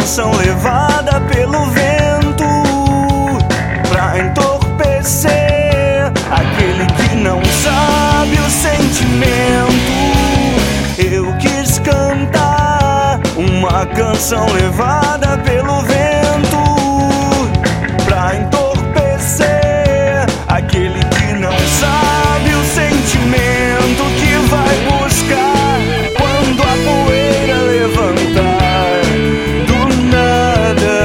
canção levada pelo vento pra entorpecer aquele que não sabe o sentimento. Eu quis cantar uma canção levada pelo vento pra entorpecer aquele que não sabe o sentimento, que vai buscar quando a poeira levantar do nada,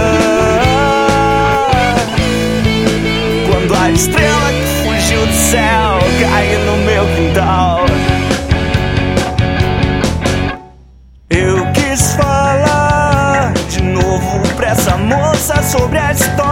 quando a estrela que fugiu do céu cai no meu quintal. Eu quis falar de novo pra essa moça sobre a história